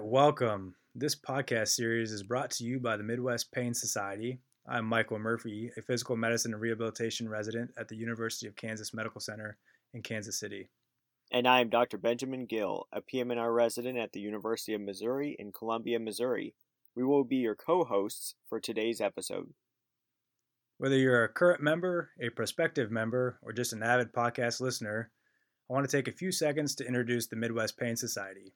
welcome. This podcast series is brought to you by the Midwest Pain Society. I'm Michael Murphy, a physical medicine and rehabilitation resident at the University of Kansas Medical Center in Kansas City. And I am Dr. Benjamin Gill, a PM&R resident at the University of Missouri in Columbia, Missouri. We will be your co-hosts for today's episode. Whether you're a current member, a prospective member, or just an avid podcast listener, I want to take a few seconds to introduce the Midwest Pain Society.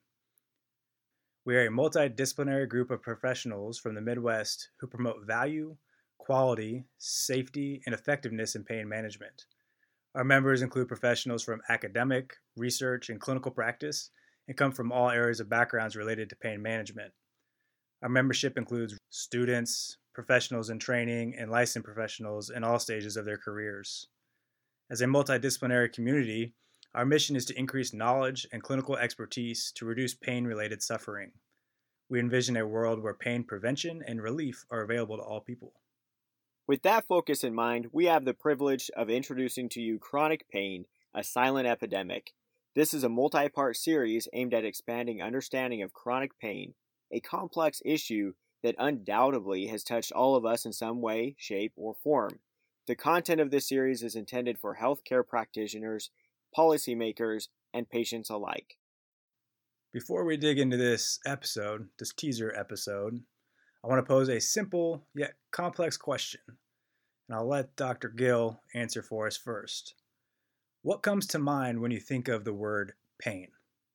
We are a multidisciplinary group of professionals from the Midwest who promote value, quality, safety, and effectiveness in pain management. Our members include professionals from academic, research, and clinical practice, and come from all areas of backgrounds related to pain management. Our membership includes students, professionals in training, and licensed professionals in all stages of their careers. As a multidisciplinary community, our mission is to increase knowledge and clinical expertise to reduce pain-related suffering. We envision a world where pain prevention and relief are available to all people. With that focus in mind, we have the privilege of introducing to you Chronic Pain, a Silent Epidemic. This is a multi-part series aimed at expanding understanding of chronic pain, a complex issue that undoubtedly has touched all of us in some way, shape, or form. The content of this series is intended for healthcare practitioners, policymakers, and patients alike. Before we dig into this teaser episode, I want to pose a simple yet complex question, and I'll let Dr. Gill answer for us first. What comes to mind when you think of the word pain?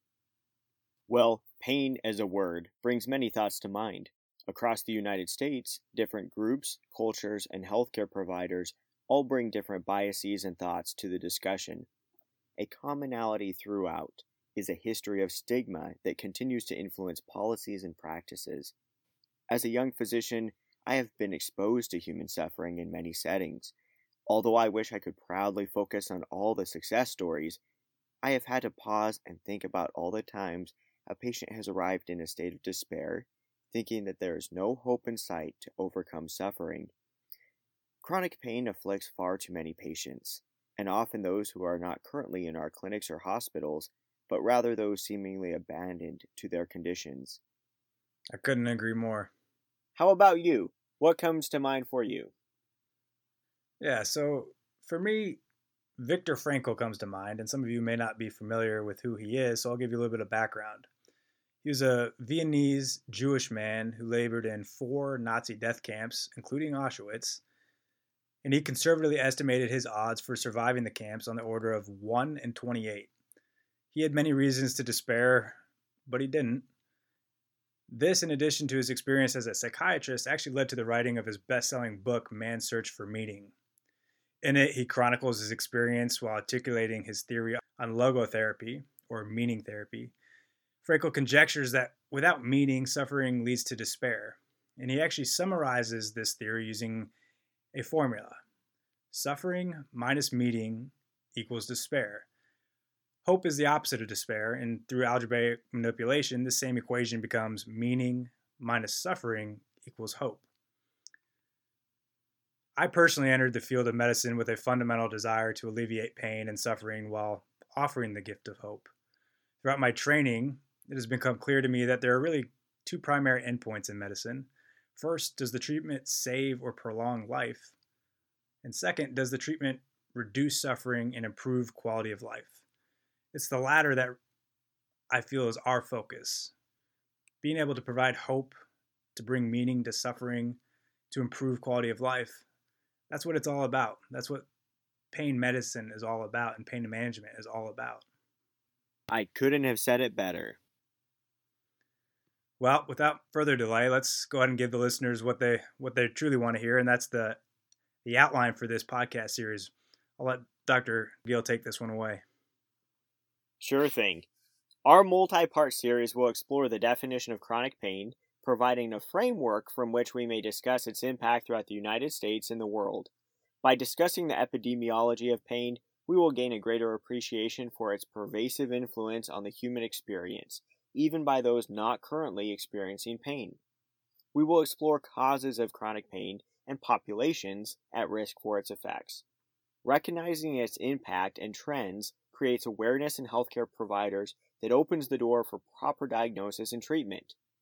Well, pain as a word brings many thoughts to mind. Across the United States, different groups, cultures, and healthcare providers all bring different biases and thoughts to the discussion. A commonality throughout is a history of stigma that continues to influence policies and practices. As a young physician, I have been exposed to human suffering in many settings. Although I wish I could proudly focus on all the success stories, I have had to pause and think about all the times a patient has arrived in a state of despair, thinking that there is no hope in sight to overcome suffering. Chronic pain afflicts far too many patients, and often those who are not currently in our clinics or hospitals, but rather those seemingly abandoned to their conditions. I couldn't agree more. How about you? What comes to mind for you? Yeah, so for me, Viktor Frankl comes to mind, and some of you may not be familiar with who he is, so I'll give you a little bit of background. He was a Viennese Jewish man who labored in 4 Nazi death camps, including Auschwitz, and he conservatively estimated his odds for surviving the camps on the order of 1 in 28. He had many reasons to despair, but he didn't. This, in addition to his experience as a psychiatrist, actually led to the writing of his best-selling book, Man's Search for Meaning. In it, he chronicles his experience while articulating his theory on logotherapy, or meaning therapy. Frankl conjectures that without meaning, suffering leads to despair, and he actually summarizes this theory using a formula. Suffering minus meaning equals despair. Hope is the opposite of despair, and through algebraic manipulation, this same equation becomes meaning minus suffering equals hope. I personally entered the field of medicine with a fundamental desire to alleviate pain and suffering while offering the gift of hope. Throughout my training, it has become clear to me that there are really 2 primary endpoints in medicine. First, does the treatment save or prolong life? And second, does the treatment reduce suffering and improve quality of life? It's the latter that I feel is our focus. Being able to provide hope, to bring meaning to suffering, to improve quality of life, that's what it's all about. That's what pain medicine is all about, and pain management is all about. I couldn't have said it better. Well, without further delay, let's go ahead and give the listeners what they truly want to hear, and that's the outline for this podcast series. I'll let Dr. Gill take this one away. Sure thing. Our multi-part series will explore the definition of chronic pain, providing a framework from which we may discuss its impact throughout the United States and the world. By discussing the epidemiology of pain, we will gain a greater appreciation for its pervasive influence on the human experience, even by those not currently experiencing pain. We will explore causes of chronic pain and populations at risk for its effects. Recognizing its impact and trends creates awareness in healthcare providers that opens the door for proper diagnosis and treatment.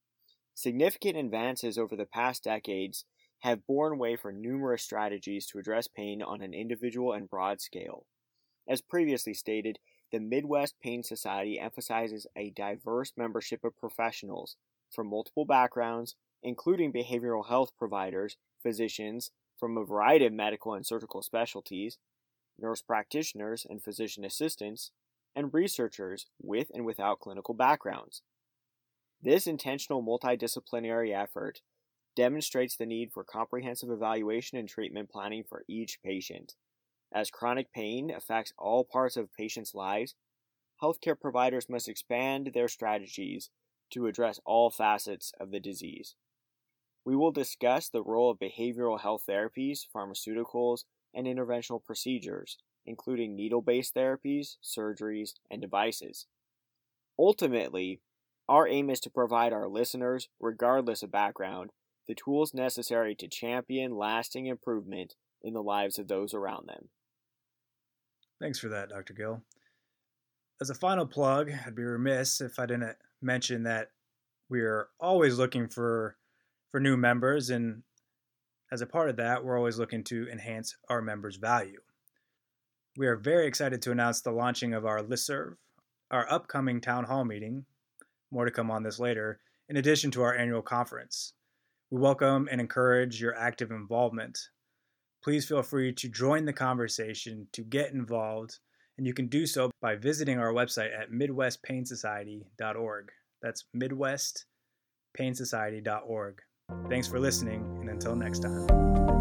Significant advances over the past decades have borne way for numerous strategies to address pain on an individual and broad scale. As previously stated, the Midwest Pain Society emphasizes a diverse membership of professionals from multiple backgrounds, including behavioral health providers, physicians from a variety of medical and surgical specialties, nurse practitioners and physician assistants, and researchers with and without clinical backgrounds. This intentional multidisciplinary effort demonstrates the need for comprehensive evaluation and treatment planning for each patient. As chronic pain affects all parts of patients' lives, healthcare providers must expand their strategies to address all facets of the disease. We will discuss the role of behavioral health therapies, pharmaceuticals, and interventional procedures, including needle-based therapies, surgeries, and devices. Ultimately, our aim is to provide our listeners, regardless of background, the tools necessary to champion lasting improvement in the lives of those around them. Thanks for that, Dr. Gill. As a final plug, I'd be remiss if I didn't mention that we are always looking for new members, and as a part of that, we're always looking to enhance our members' value. We are very excited to announce the launching of our listserv, our upcoming town hall meeting, more to come on this later, in addition to our annual conference. We welcome and encourage your active involvement. Please feel free to join the conversation, to get involved, and you can do so by visiting our website at midwestpainsociety.org. That's midwestpainsociety.org. Thanks for listening, and until next time.